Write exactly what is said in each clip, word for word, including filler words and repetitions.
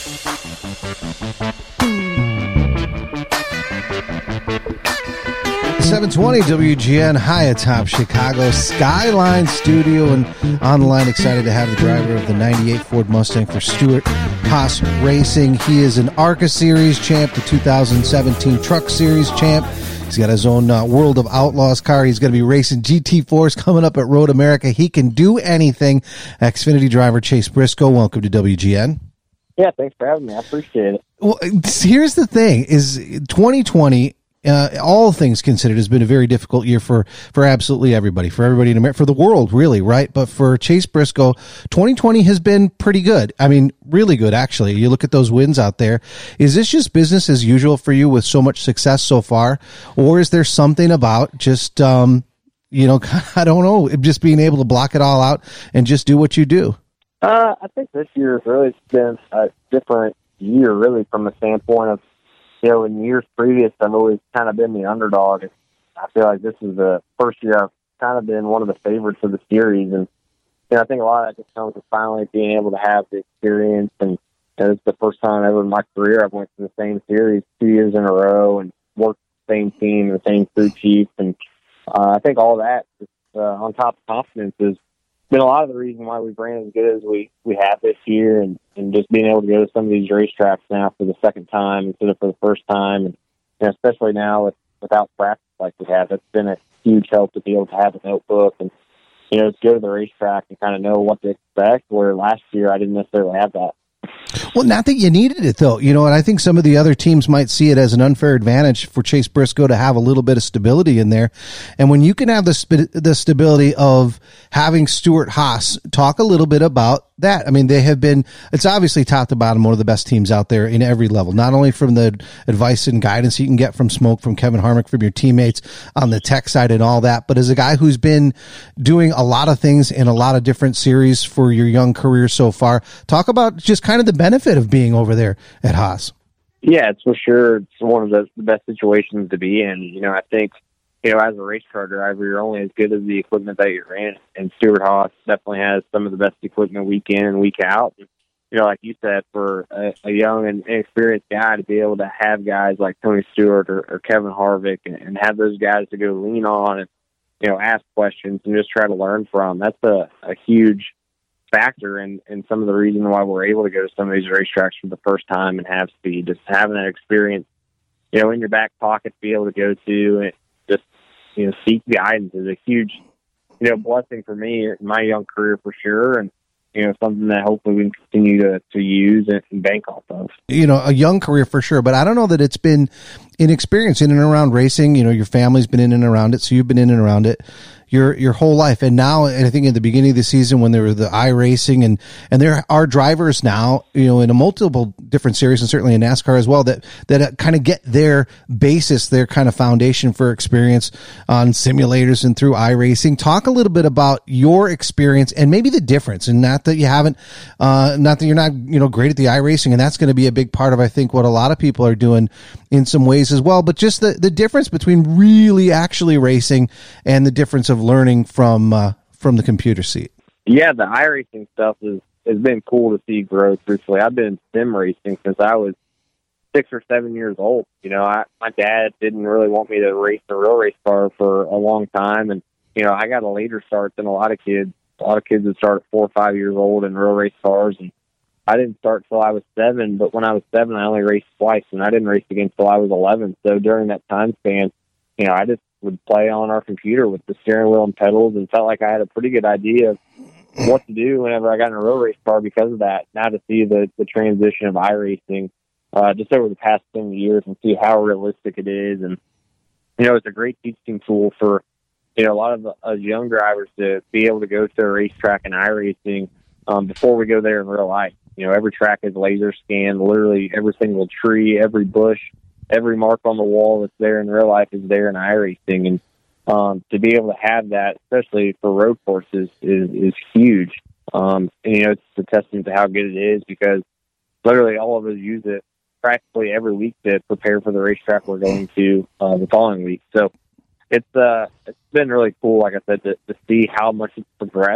seven twenty W G N, high atop Chicago Skyline Studio and online. Excited to have the driver of the ninety-eight Ford Mustang for Stewart-Haas Racing. He is an ARCA Series champ, the two thousand seventeen Truck Series champ. He's got his own uh, World of Outlaws car. He's going to be racing G T fours coming up at Road America. He can do anything. Xfinity driver Chase Briscoe, welcome to W G N. Yeah, thanks for having me. I appreciate it. Well, here's the thing: is twenty twenty. Uh, all things considered, has been a very difficult year for, for absolutely everybody, for everybody in America, for the world, really, right? But for Chase Briscoe, twenty twenty has been pretty good. I mean, really good, actually. You look at those wins out there. Is this just business as usual for you with so much success so far? Or is there something about just, um, you know, I don't know, just being able to block it all out and just do what you do? Uh, I think this year has really been a different year, really, from the standpoint of, you know, in years previous, I've always kind of been the underdog. I feel like this is the first year I've kind of been one of the favorites of the series. And, you know, I think a lot of that just comes with finally being able to have the experience. And you know, it's the first time ever in my career I've went to the same series two years in a row and worked the same team, the same crew chief. And uh, I think all that, just, uh, on top of confidence, has been a lot of the reason why we've ran as good as we, we have this year, and, and just being able to go to some of these racetracks now for the second time instead of for the first time. And you know, especially now with, without practice like we have, it's been a huge help to be able to have a notebook and, you know, to go to the racetrack and kind of know what to expect, where last year I didn't necessarily have that. Well, not that you needed it, though, you know, and I think some of the other teams might see it as an unfair advantage for Chase Briscoe to have a little bit of stability in there. And when you can have the sp- the stability of having Stewart-Haas, talk a little bit about that. I mean, they have been, it's obviously top to bottom one of the best teams out there in every level, not only from the advice and guidance you can get from Smoke, from Kevin Harvick, from your teammates on the tech side and all that, but as a guy who's been doing a lot of things in a lot of different series for your young career so far, talk about just kind of the benefit of being over there at Haas. Yeah, it's for sure. It's one of the, the best situations to be in. You know, I think, you know, as a race car driver, you're only as good as the equipment that you're in. And Stewart-Haas definitely has some of the best equipment week in and week out. And, you know, like you said, for a, a young and inexperienced guy to be able to have guys like Tony Stewart or, or Kevin Harvick and, and have those guys to go lean on and, you know, ask questions and just try to learn from, that's a, a huge factor in, in some of the reason why we're able to go to some of these racetracks for the first time and have speed. Just having that experience, you know, in your back pocket to be able to go to and just, you know, seek guidance is a huge, you know, blessing for me in my young career for sure. And, you know, something that hopefully we can continue to, to use and, and bank off of. You know, a young career for sure, but I don't know that it's been inexperience in and around racing. You know, your family's been in and around it, so you've been in and around it your your whole life. And now, and I think at the beginning of the season when there were the iRacing and and there are drivers now, you know, in a multiple different series and certainly in NASCAR as well, that that kind of get their basis, their kind of foundation for experience on simulators and through iRacing. Talk a little bit about your experience and maybe the difference, and not that you haven't, uh, not that you're not, you know, great at the iRacing, and that's going to be a big part of, I think, what a lot of people are doing in some ways as well, but just the, the difference between really actually racing and the difference of learning from uh, from the computer seat. Yeah, the iRacing stuff is has been cool to see grow. Truthfully, I've been sim racing since I was six or seven years old. You know, I, my dad didn't really want me to race a real race car for a long time, and you know, I got a later start than a lot of kids. A lot of kids would start at four or five years old in real race cars, and I didn't start till I was seven. But when I was seven, I only raced twice, and I didn't race again till I was eleven. So during that time span, you know, I just would play on our computer with the steering wheel and pedals and felt like I had a pretty good idea of what to do whenever I got in a real race car because of that. Now to see the, the transition of iRacing uh, just over the past ten years and see how realistic it is. And, you know, it's a great teaching tool for, you know, a lot of us young drivers to be able to go to a racetrack in iRacing um, before we go there in real life. You know, every track is laser scanned, literally every single tree, every bush, every mark on the wall that's there in real life is there in iRacing. And um, to be able to have that, especially for road courses, is, is huge. Um, and, you know, it's a testament to how good it is because literally all of us use it practically every week to prepare for the racetrack we're going to uh, the following week. So it's uh, it's been really cool, like I said, to, to see how much it's progressed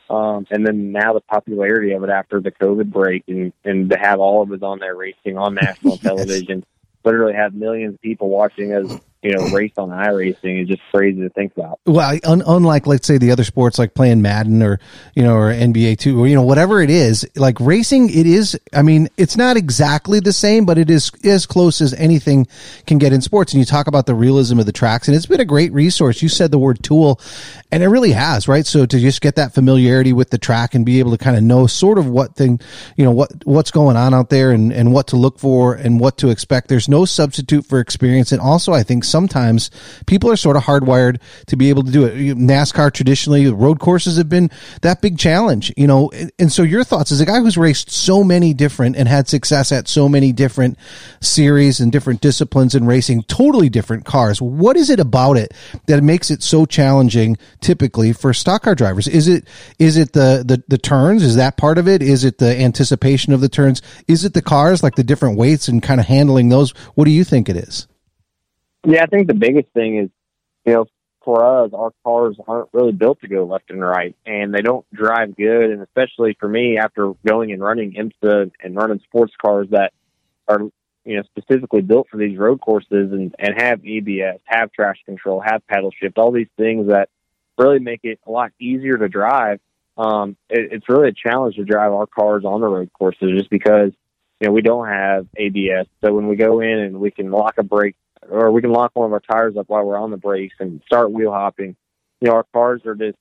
Um, and then now the popularity of it after the COVID break, and, and to have all of us on there racing on national yes. television, literally have millions of people watching us, you know, race on iRacing is just crazy to think about. Well, un- unlike, let's say, the other sports like playing Madden or, you know, or N B A two, or, you know, whatever it is, like racing, it is, I mean, it's not exactly the same, but it is as close as anything can get in sports. And you talk about the realism of the tracks, and it's been a great resource. You said the word tool, and it really has, right? So to just get that familiarity with the track and be able to kind of know sort of what thing, you know, what, what's going on out there and, and what to look for and what to expect. There's no substitute for experience. And also, I think sometimes people are sort of hardwired to be able to do it. NASCAR traditionally, road courses have been that big challenge, you know. And so your thoughts as a guy who's raced so many different and had success at so many different series and different disciplines in racing, totally different cars. What is it about it that makes it so challenging typically for stock car drivers? Is it, is it the, the, the turns? Is that part of it? Is it the anticipation of the turns? Is it the cars, like the different weights and kind of handling those? What do you think it is? Yeah, I think the biggest thing is, you know, for us, our cars aren't really built to go left and right, and they don't drive good. And especially for me, after going and running IMSA and running sports cars that are, you know, specifically built for these road courses and, and have A B S, have traction control, have paddle shift, all these things that really make it a lot easier to drive. Um, it, it's really a challenge to drive our cars on the road courses just because, you know, we don't have A B S. So when we go in and we can lock a brake, or we can lock one of our tires up while we're on the brakes and start wheel hopping, you know, our cars are just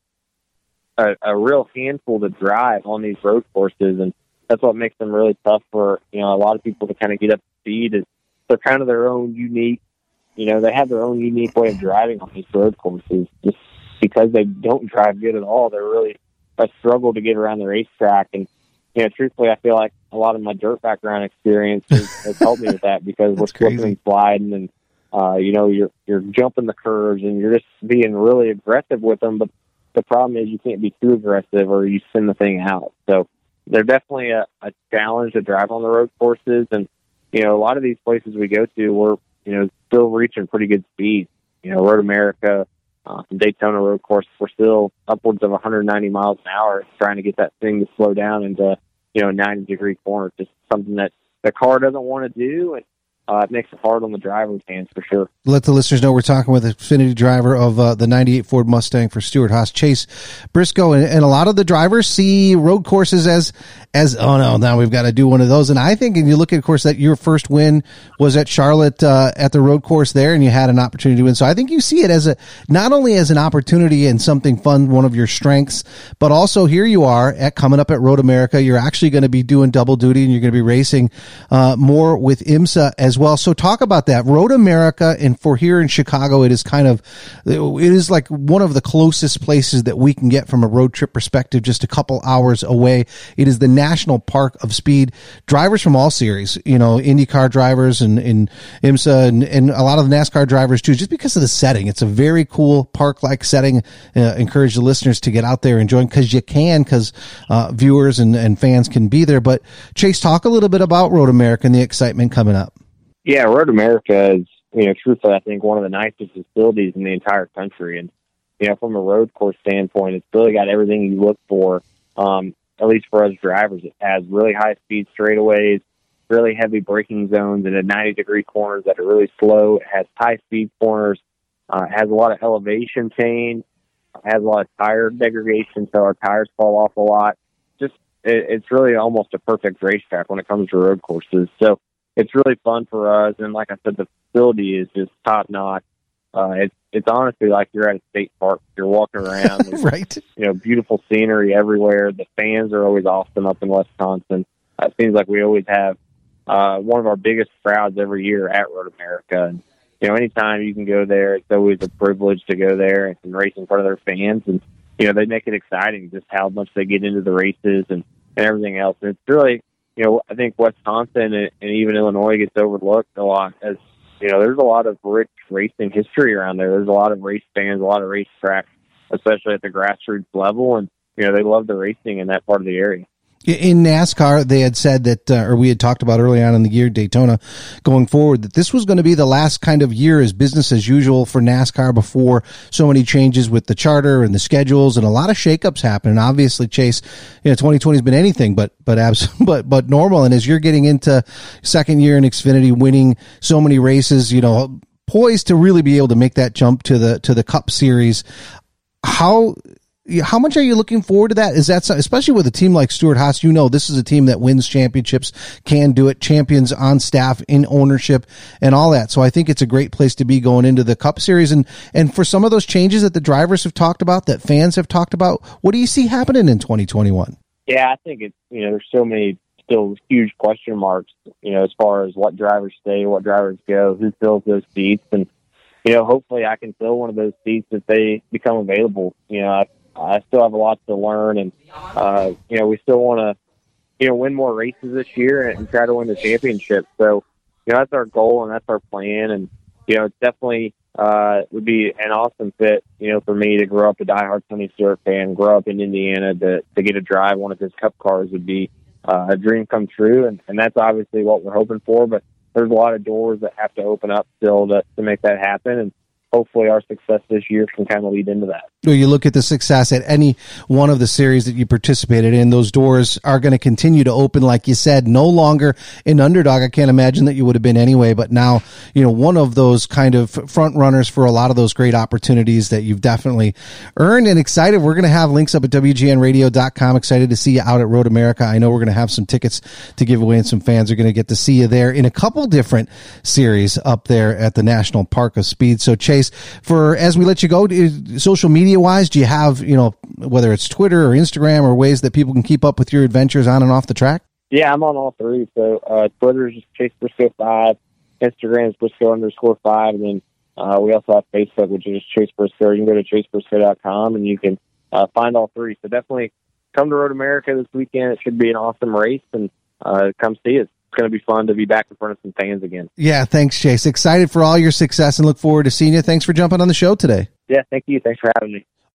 a, a real handful to drive on these road courses. And that's what makes them really tough for, you know, a lot of people to kind of get up to speed. Is they're kind of their own unique, you know, they have their own unique way of driving on these road courses. Just because they don't drive good at all, they're really a struggle to get around the racetrack. And, you know, truthfully, I feel like a lot of my dirt background experience has, has helped me with that, because we're slipping and sliding, and uh, you know, you're you're jumping the curves and you're just being really aggressive with them. But the problem is you can't be too aggressive or you send the thing out. So they're definitely a, a challenge to drive on the road courses. And you know, a lot of these places we go to, we're you know still reaching pretty good speeds. You know, Road America, uh, Daytona road course, we're still upwards of one hundred ninety miles an hour, trying to get that thing to slow down into you know ninety degree corners. Just something that the car doesn't want to do, and Uh, it makes it hard on the driver's hands for sure. Let the listeners know we're talking with Xfinity driver of uh, the ninety-eight Ford Mustang for Stewart-Haas, Chase Briscoe. And, and a lot of the drivers see road courses as, as oh no, now we've got to do one of those. And I think, and you look at, of course, that your first win was at Charlotte uh, at the road course there, and you had an opportunity to win. So I think you see it as a, not only as an opportunity and something fun, one of your strengths, but also here you are at coming up at Road America. You're actually going to be doing double duty, and you're going to be racing uh, more with IMSA as well. So talk about that. Road America, and for here in Chicago, it is kind of, it is like one of the closest places that we can get from a road trip perspective, just a couple hours away. It is the national park of speed. Drivers from all series, you know, IndyCar drivers and, and IMSA and, and a lot of the NASCAR drivers too, just because of the setting. It's a very cool park-like setting. Uh, encourage the listeners to get out there and join, because you can, because uh, viewers and, and fans can be there. But Chase, talk a little bit about Road America and the excitement coming up. Yeah, Road America is, you know, truthfully, I think one of the nicest facilities in the entire country. And, you know, from a road course standpoint, it's really got everything you look for, um, at least for us drivers. It has really high-speed straightaways, really heavy braking zones, and at ninety-degree corners that are really slow. It has high-speed corners. Uh, it has a lot of elevation change. It has a lot of tire degradation, so our tires fall off a lot. Just, it, it's really almost a perfect racetrack when it comes to road courses. So, it's really fun for us, and like I said, the facility is just top notch. Uh, it's it's honestly like you're at a state park. You're walking around, right? You know, beautiful scenery everywhere. The fans are always awesome up in Wisconsin. Uh, it seems like we always have uh, one of our biggest crowds every year at Road America. And you know, anytime you can go there, it's always a privilege to go there and race in front of their fans. And you know, they make it exciting just how much they get into the races and, and everything else. And it's really, you know, I think Wisconsin and, and even Illinois gets overlooked a lot, as, you know, there's a lot of rich racing history around there. There's a lot of race fans, a lot of racetracks, especially at the grassroots level. And, you know, they love the racing in that part of the area. In NASCAR, they had said that, uh, or we had talked about early on in the year, Daytona, going forward, that this was going to be the last kind of year as business as usual for NASCAR before so many changes with the charter and the schedules and a lot of shakeups happen. And obviously, Chase, you know, twenty twenty has been anything but but abs- but but normal. And as you're getting into second year in Xfinity, winning so many races, you know, poised to really be able to make that jump to the to the Cup Series, how. How much are you looking forward to that? Is that, especially with a team like Stewart-Haas, you know, this is a team that wins championships, can do it, champions on staff, in ownership, and all that. So I think it's a great place to be going into the Cup Series. And, and for some of those changes that the drivers have talked about, that fans have talked about, what do you see happening in twenty twenty-one? Yeah, I think it's, you know, there's so many still huge question marks, you know, as far as what drivers stay, what drivers go, who fills those seats. And, you know, hopefully I can fill one of those seats if they become available. You know, I, I still have a lot to learn, and, uh, you know, we still want to, you know, win more races this year and, and try to win the championship. So, you know, that's our goal and that's our plan. And, you know, it's definitely uh, would be an awesome fit, you know, for me to grow up a diehard Tony Stewart fan, grow up in Indiana, to, to get to drive one of his Cup cars would be uh, a dream come true. And, and that's obviously what we're hoping for, but there's a lot of doors that have to open up still to, to make that happen. And hopefully our success this year can kind of lead into that. Well, you look at the success at any one of the series that you participated in, those doors are going to continue to open. Like you said, no longer an underdog. I can't imagine that you would have been anyway, but now, you know, one of those kind of front runners for a lot of those great opportunities that you've definitely earned. And excited. We're going to have links up at W G N radio dot com. Excited to see you out at Road America. I know we're going to have some tickets to give away, and some fans are going to get to see you there in a couple different series up there at the National Park of Speed. So Chase, for as we let you go, social media wise, do you have, you know, whether it's Twitter or Instagram or ways that people can keep up with your adventures on and off the track? Yeah, I'm on all three. So uh, Twitter is just Chase Briscoe five, Instagram is Briscoe underscore five, and then uh, we also have Facebook, which is Chase Briscoe. You can go to chase briscoe dot com and you can uh, find all three. So definitely come to Road America this weekend. It should be an awesome race, and uh, come see us. It's going to be fun to be back in front of some fans again. Yeah, thanks, Chase. Excited for all your success and look forward to seeing you. Thanks for jumping on the show today. Yeah, thank you. Thanks for having me.